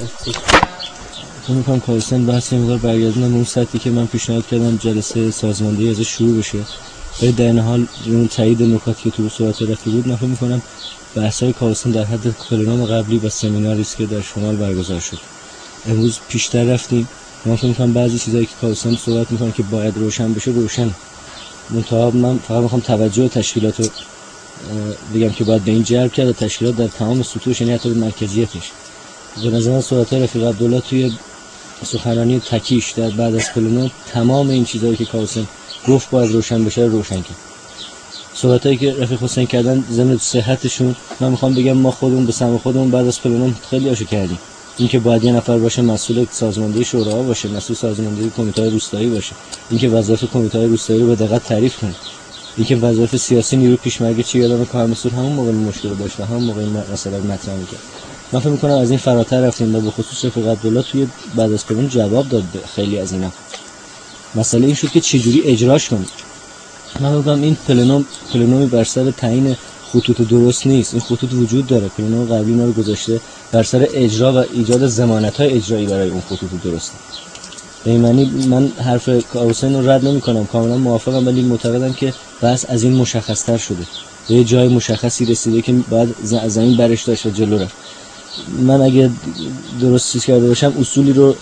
فکر می‌کنم کارستان بحث مقدار برگردوندن به اون سطحی که من پیشنهاد کردم جلسه سازماندهی ازش شروع بشه. ولی در این حال اون تایید نکاتی که تو صحبت رفتی بود، من فکر می‌کنم بحث‌های کارستان در حد پلنوم قبلی و سمیناری است که در شمال برگزار شد. امروز پیشتر رفتیم. من فکر می‌کنم بعضی چیزایی که کارستان صحبت می‌کنه که باید روشن بشه روشن. منتها من فقط می‌خوام توجه تشکیلات رو بگم که باید به این جلب کرد تشکیلات در تمام سطوحش، یعنی حتی مرکزیتش. به نظر صحبت رفیق عبدالله توی سخنرانی تکیش در بعد از پلنوم تمام این چیزایی که کارستان گفت باید روشن بشه روشن کرد. صحبتایی که رفیق حسین کردن ضمن صحتشون، من میخوام بگم ما خودمون به سمع خودمون بعد از پلنوم خیلی آشو کردیم. اینکه باید یه نفر باشه مسئول سازماندهی شوراها باشه، مسئول سازماندهی کمیته‌های روستایی باشه، اینکه وظایف کمیته‌های روستایی رو به دقت تعریف کنه، اینکه وظایف سیاسی نیروی پیشمرگ چی یادم کار مسئول همون موقع مشکل داشت و همون موقع این مسئله رو مطرح می‌کرد. من فکر می‌کنم از این فراتر رفتیم و به خصوص رفیق عبدالله توی بعد از پلنوم جواب داد به خیلی از اینا. مسئله این شد که چجوری اجراش کنیم. من میگم این پلنومی بر سر تعیین خطوط درست نیست. این خطوط وجود داره. پلنوم قبلی اینا رو گذاشته بر سر اجرا و ایجاد ضمانت‌های اجرایی برای اون خطوط درسته. به این معنی من حرف حسین رو رد نمی‌کنم، کاملا موافقم، ولی معتقدم که بس از این مشخص‌تر شده. به جای مشخصی رسیده که بعد زمین برش داشت و جلو رفت. من اگه درست چیز کرده باشم اصولی رو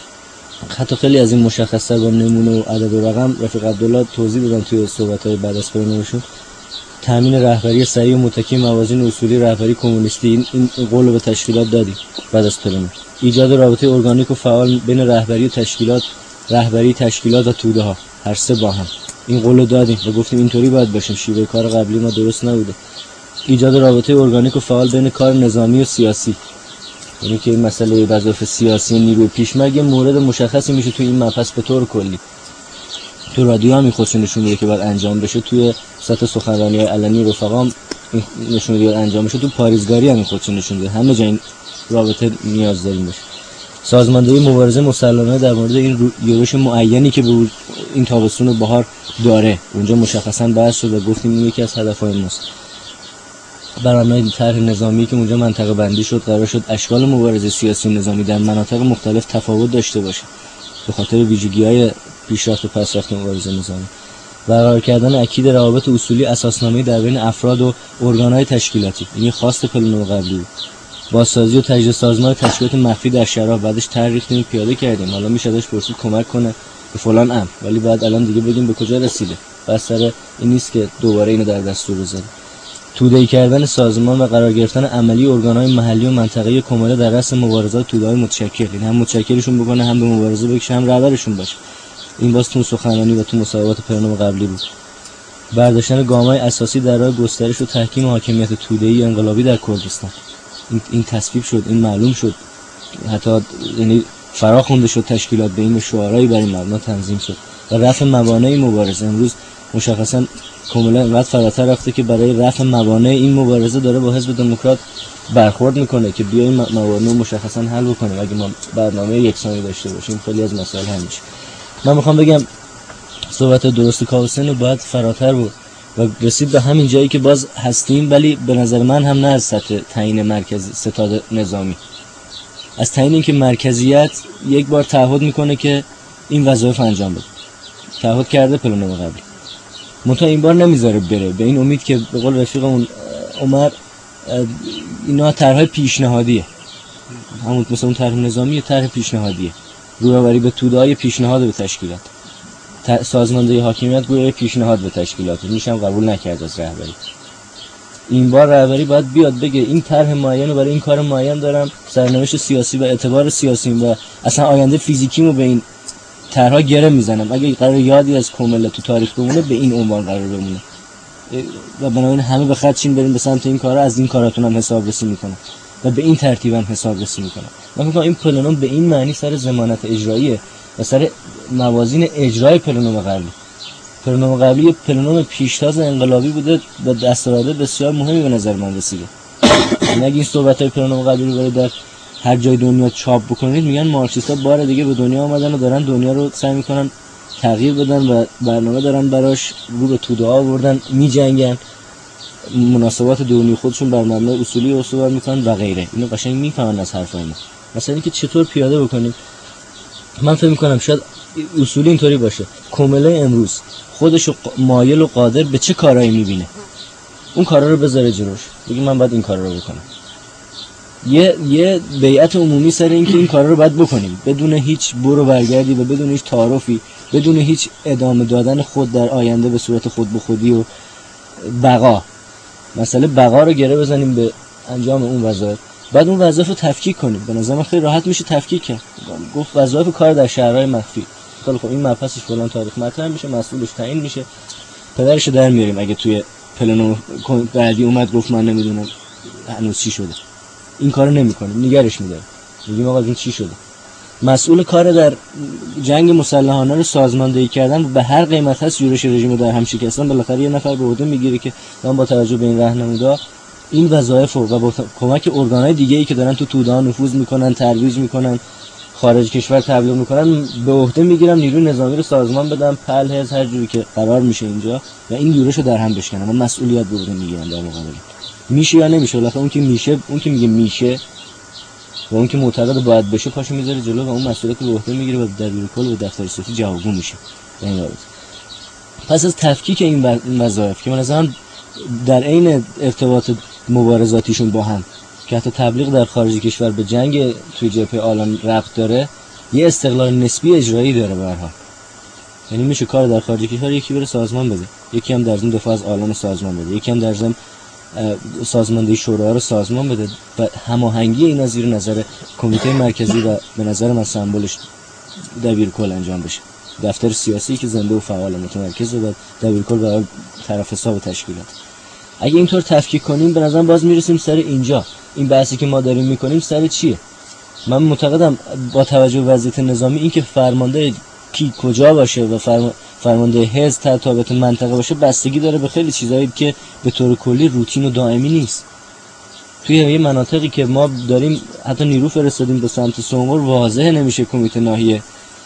حتی خیلی از این مشخص‌تر با نمونه و عدد و رقم رفیق عبدالله توضیح دادن توی صحبت‌های بعد از پلنومشون. تامین رهبری صحیح و متکی موازین اصولی رهبری کمونیستی، این قول رو به تشکیلات دادیم بعد از پلنوم. ایجاد رابطه ارگانیک و فعال بین رهبری و تشکیلات، رهبری تشکیلات و توده‌ها هر سه با هم، این قول رو دادیم و گفتیم اینطوری باید باشیم، شیوه کار قبلی ما درست نبوده. ایجاد رابطه ارگانیک و فعال بین کار نظامی و سیاسی، یعنی که این مسئله وظایف سیاسی نیروی پیشمرگ مورد مشخصی میشه توی این مبحث به طور کلی. تو رادیو هم این خودشون نشون میده که باید انجام بشه، توی سطح سخنرانی‌های علنی رفقام این نشون میده انجام بشه، تو پاریزگاری هم این خودشون نشون میده، همه جا این رابطه نیاز داریم بشه. سازماندهی مبارزه مسلحانه در مورد این یورش معینی که به این تابستون بهار داره، اونجا مشخصا بحث شد و گفتیم این یکی از هدف‌های ماست. برنامه طرح نظامی که اونجا منطقه بندی شد، قرار شد اشکال مبارزه سیاسی و نظامی در مناطق مختلف تفاوت داشته باشه به خاطر ویژگی‌های پیشرفت و پسرفت مبارزه نظامی. برقرار کردن اکید روابط اصولی اساسنامه‌ای در بین افراد و ارگان‌های تشکیلاتی، این خواست پلنوم قبلی بود. بازسازی و تجدید سازمان تشکیلات مخفی در شهرها، بعدش طرح ریختیم پیاده کردیم. حالا میشه ازش پرسید کمک کنه به فلان امر، ولی بعد الان دیگه بگیم به کجا رسیده. بس سر این نیست که دوباره اینو در دستور بذاریم. توده‌ای کردن سازمان و قرار گرفتن عملی ارگان‌های محلی و منطقه‌ای کماله در رأس مبارزات توده‌های متشکل، یعنی هم متشکلشون بکنه، هم به مبارزه بکشه، هم رهبرشون باشه. این باز تو سخنرانی و تو مصاحبات پلنوم قبلی بود. برداشتن گام‌های اساسی در راه گسترش و تحکیم حاکمیت توده‌ای انقلابی در کردستان. این تصویب شد، این معلوم شد، حتی یعنی فراخوانده شد تشکیلات به این شعارهایی بر این مبنا تنظیم شد و رفع موانع مبارزه. امروز مشخصاً کاملا اینقدر فراتر رفته که برای رفع موانع این مبارزه داره با حزب دموکرات برخورد میکنه که بیا این موانع مشخصاً حل بکنیم. اگه ما برنامه یکسانی داشته باشیم خیلی از مسائل حل میشه. من میخوام بگم صحبت درست کاوسن رو باید فراتر بود و رسید به همین جایی که باز هستیم، ولی به نظر من هم نه از سطح تعیین مرکزی ستاد نظامی، از تعیین اینکه مرکزیت یک بار تعهد میکنه که این وظایف انجام بده. تعهد کرده پلنوم قبلی، منتها این بار نمیذاره بره، به این امید که به قول رفیقمون عمر اینا طرح پیشنهادیه، همون مثلا اون طرح نظامی طرح پیشنهادیه، رویاوری به توده‌های پیشنهاد به تشکیلات، سازماندهی حاکمیت گویا پیشنهاد به تشکیلات میشم قبول نکرد از رهبری. این بار رهبری باید بیاد بگه این طرح معین و برای این کار معین دارم، سرنوشت سیاسی و اعتبار سیاسی و اصلا آینده فیزیکیمو به این طرح‌ها گره میزنم. اگه قرار یادی از کومله تو تاریخ بمونه به این عنوان قرار بمونه و بنابراین همه به خط چین بریم به سمت این کارا، از این کاراتون هم حسابرسی میکنم و به این ترتیب هم حسابرسی میکنم. من میگم این پلنوم به این معنی سر ضمانت اجراییه و سر موازین اجرای پلنوم قبلی. پلنوم قبلی پلنوم پیشتاز انقلابی بوده و دستاورد بسیار مهمی به نظر من رسیده. اگه این صحبت‌های پلنوم قبلی رو برید در هر جای دنیا چاپ بکنید میگن مارکسیست‌ها بار دیگه به دنیا آمدن و دارن دنیا رو سعی میکنن تغییر بدن و برنامه دارن براش، رو به توده ها آوردن، میجنگن، مناسبات درونی خودشون بر مبنای اصولی استوار میکنن و غیره. اینو قشنگ میفهمن از حرفای ما. مثلا اینکه چطور پیاده بکنیم. من فکر می‌کنم شاید اصولی اینطوری باشه، کومله امروز خودشو مایل و قادر به چه کارایی می‌بینه، اون کارا رو بذاره جلوش، بگی من باید این کارا رو بکنم. یه بیعت عمومی سر این که این کارا رو باید بکنیم، بدون هیچ برو برگردی و بدون هیچ تعارفی، بدون هیچ ادامه دادن خود در آینده به صورت خود به خودی و بقا. مسئله بقا رو گره بزنیم به انجام اون وظایف، بعد اون وظایف رو تفکیک کنیم. به نظر من خیلی راحت میشه تفکیک کرد. گفت وظایف کار در شهرهای مخفی، خیلی خب این مبحثش فلان تاریخ مطرح میشه، مسئولش تعیین میشه، پدرش رو در میاریم. اگه توی پلن بعدی اومد گفت من نمیدونم هنوز چی شده، این کارو نمیکنیم، نگرش میداریم، میگیم آقا این چی شده. مسئول کار در جنگ مسلحانه رو سازماندهی کردن به هر قیمت هست یورش رژیم در هم شکستن، بالاخره یه نفر به عهده میگیره که من با توجه به این راهنمودا این وظایف و با کمک ارگان‌های دیگه‌ای که دارن تو توده نفوذ میکنن، ترویج میکنن، خارج کشور تبلیغ میکنن، به عهده میگیرم نیروی نظامی رو سازمان بدم، پلهز هر جوری که قرار میشه اینجا و این یورش رو در هم بشکنم. من مسئولیت به عهده میگیرم در مقابل. میشه یا نمیشه؟ بالاخره اون که میشه، اون که میگه میشه و اون که معتقد باید بشه پاشو میذاره جلو و اون مسئولیت رو به عهده میگیره و در بیروکل و دفتر سیاسی جوابگو میشه. این رابطه. پس از تفکیک این وظایف که من مثلا در عین ارتباط مبارزاتیشون با هم که حتی تبلیغ در خارج کشور به جنگ توی جبهه آلان ربط داره، یه استقلال نسبی اجرایی داره به هر حال. یعنی میشه کار در خارج کشور یکی بره سازمان بده، یکی هم در ضمن دفاع از آلان سازمان بده، یکی هم در ضمن سازماندهی شورا رو سازمان بده و هماهنگی اینا زیر نظر کمیته مرکزی و به نظر من سمبلش دبیرکل انجام بشه. دفتر سیاسی که زنده و فعال متمرکز و دبیرکل برای طرف حساب تشکیلات. اگه اینطور تفکیک کنیم به نظرم باز میرسیم سر اینجا. این بحثی که ما داریم میکنیم سر چیه؟ من معتقدم با توجه به وضعیت نظامی این که فرمانده کی کجا باشه و فرمانده حزب تابع منطقه باشه بستگی داره به خیلی چیزایی که به طور کلی روتین و دائمی نیست. توی یه مناطقی که ما داریم حتی نیرو فرستادیم به سمت سومر، واضح نمیشه کمیته ناحیه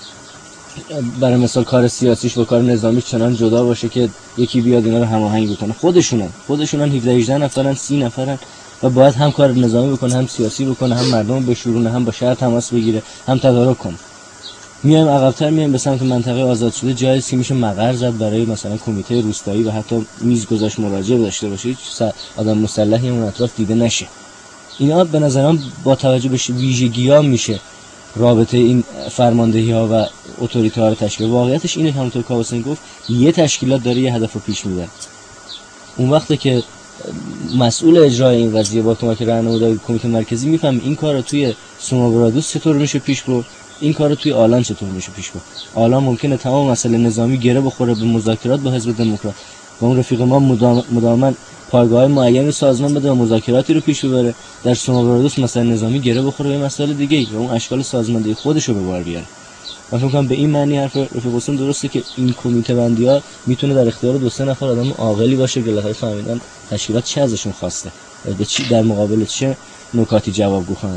برای مثال کار سیاسیش و کار نظامیش چنان جدا باشه که یکی بیاد اینا رو هماهنگ بکنه. خودشونن 17-18 نفرن، 30 نفرن و باید هم کار نظامی بکنه، هم سیاسی بکنه، هم مردم رو بشورونه، هم با شهر تماس بگیره، هم تدارک کنه. میایم عقب‌تر، میایم به سمت منطقه آزاد شده، جایی که میشه مقر زد برای مثلا کمیته روستایی و حتی میز گذاشت مراجعه داشته باشه، هیچ آدم مسلحی اون اطراف دیده نشه. اینا به نظرم با توجه به ویژگی‌ها میشه رابطه این فرماندهی‌ها و اتوریته‌ها رو تشکیل. واقعیتش اینه که همونطور که حسین گفت یه تشکیلات داره یه هدف رو پیش میبره. اون وقتی که مسئول اجرای این قضیه با کمک راهنمای کمیته مرکزی میفهمه این کار رو توی سومابرادوس چطور میشه پیش برد، این کار رو توی آلان چطور میشه پیش برد. آلان ممکنه تمام مسئله نظامی گره بخوره به مذاکرات با حزب دموکرات و اون رفیق ما مداماً پایگاه معینی سازمان بده و مذاکراتی رو پیش ببره. در سومابرادوس مثلا نظامی گره بخوره به مسئله دیگه و اون اشکال سازماندهی خودش رو به بار بیاره. من فکر می‌کنم به این معنی حرف رفیق حسین درسته که این کمیته بندی‌ها میتونه در اختیار 2-3 نفر آدم عاقلی باشه که بالاخره فهمیدن تشکیلات چه ازشون خواسته و به چی در مقابل چه نکاتی جوابگو خواهند.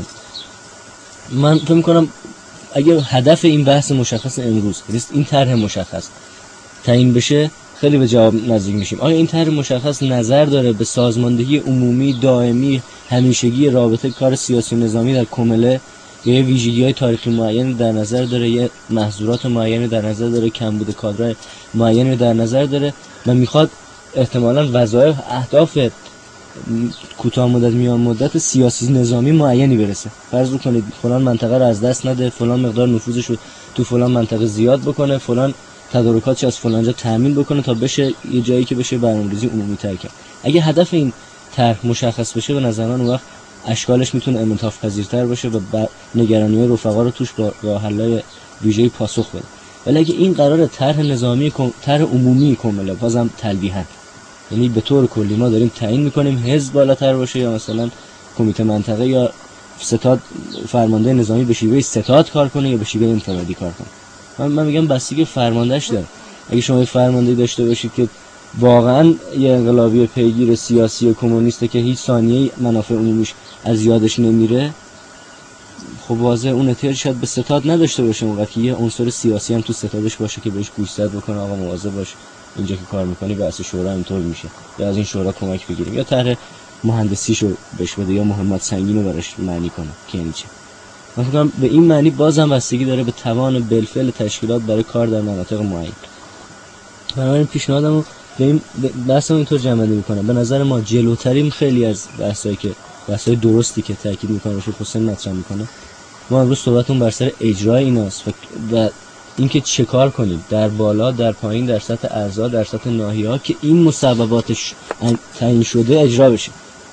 من فکر می‌کنم اگه هدف این بحث مشخص امروز این طرح مشخص تعیین بشه خیلی به جواب نزدیک میشیم. آیا این طرح مشخص نظر داره به سازماندهی عمومی دائمی همیشگی رابطه کار سیاسی و نظامی در کمله، یه ویژگی‌های تاریخی معینی در نظر داره، یه محظورات معینی در نظر داره، کمبود کادرهای معینی در نظر داره و میخواد احتمالاً وظایف اهداف کوتاه مدت میان مدت سیاسی نظامی معینی برسه. فرض کنید فلان منطقه رو از دست نده، فلان مقدار نفوذش رو تو فلان منطقه زیاد بکنه، فلان تدارکاتش از فلان جا تامین بکنه تا بشه یه جایی که بشه برنامه‌ریزی عمومی تر کرد. اگه هدف این طرح مشخص بشه به نظر من اون وقت اشکالش میتونه انعطاف پذیرتر باشه و نگرانی‌های رفقا رو توش با راه حل‌های ویژه‌ای پاسخ بده. ولی اگه این قراره طرح نظامی طرح عمومی کاملا بازم تلویحاً، یعنی به طور کلی ما داریم تعیین میکنیم حزب بالاتر باشه یا مثلا کمیته منطقه یا ستاد فرمانده نظامی به شیوه ستاد کار کنه یا به شیوه انفرادی کار کنه. من میگم بستگی فرماندهش داره. اگه شما فرماندهی داشته باشید که واقعا یه انقلابی پیگیر سیاسی و کمونیسته که هیچ ثانیه‌ای منافع عمومیش از یادش نمیره، خب واضح اون احتیاج شاید به ستاد نداشته باشه، اونقدر که یه عنصر سیاسی هم تو ستادش باشه که بهش گوشزد بکنه آقا مواظب باش اینجا که کار میکنی بحث شورا اینطور میشه یا از این شورا کمک بگیریم یا طرح مهندسیشو بهش بده یا مهمات سنگینو براش معنی کنه که یعنی چه. من فکر کنم به این معنی بازم بستگی داره به توان بالفعل تشکیلات برای کار در مناطق معین. بنابراین پیشنهادمو به این بحثمو اینطور جمع‌بندی می‌کنم. به نظر ما جلوترین خیلی از بحث‌های درستی که تاکید می‌کنه شو حسین مطرح می‌کنه، ما امروز صحبتمون بر سر اجرای ایناست و اینکه چه کار کنیم در بالا، در پایین، در سطح اعضا، در سطح ناحیه‌ها که این مصوباتش تعیین شده اجرا بشه.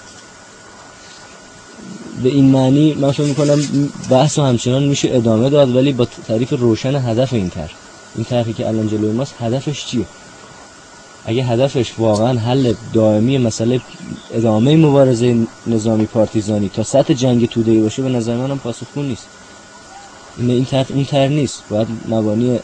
به این معنی من فکر می‌کنم بحثو همچنان میشه ادامه داد، ولی با تعریف روشن هدف این طرحی که الان جلوی ماست هدفش چیه؟ اگه هدفش واقعا حل دائمی مسئله ادامه مبارزه نظامی پارتیزانی تا سطح جنگ توده‌ای باشه، به نظر منم پاسخگو نیست. این طرح نیست. باید مبانی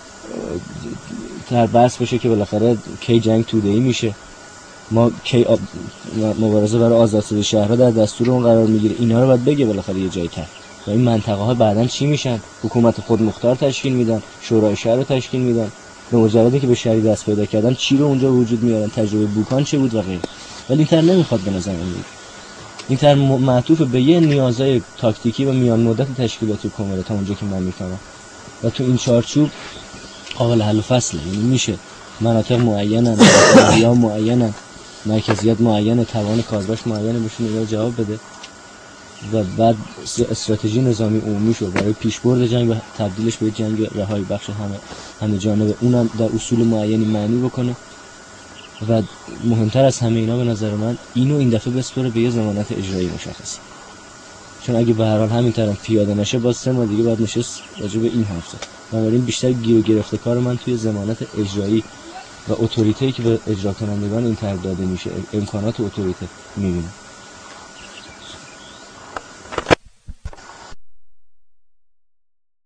طرح بحث بشه که بالاخره کی جنگ توده‌ای میشه، ما کی مبارزه برای آزادسازی شهرها در دستور اون قرار میگیره. اینا رو باید بگه بالاخره یه جایی طرح. و این منطقه ها بعداً چی میشن؟ حکومت خودمختار تشکیل میدن، شورای شهر رو تشکیل میدن، به مجردی که به شهری دست پیدا کردن چی رو اونجا وجود میارن، تجربه بوکان چه بود و غیره. ولی این طرح نمیخواد به نظر من. این طرح معطوف به یه نیازهای تاکتیکی و میان مدت تشکیلاتی کمیته تا اونجا که من میفهمم، و تو این چارچوب قابل حل و فصله. یعنی میشه مناطق معینن، ناحیه‌ها معینن، مرکزیت معینه، توان کارباش معینه، بهشون اینا جواب بده و بعد استراتژی نظامی عمومی شو برای پیشبرد جنگ و تبدیلش به جنگ رهایی بخش همه جانبه، اونم در اصول معینی معنی بکنه. و مهمتر از همه اینا به نظر من اینو این دفعه بسپره به یه ضمانت اجرایی مشخصی، چون اگه به هر حال همین طرف پیاده نشه باز 3 ماه دیگه باید نشست راجع به این حرف زد. بنابراین بیشتر گیر و گرفته کار من توی ضمانت اجرایی و اتوریته‌ای که به اجرا کنندگان این طرح داده میشه، امکانات اتوریته میبینم.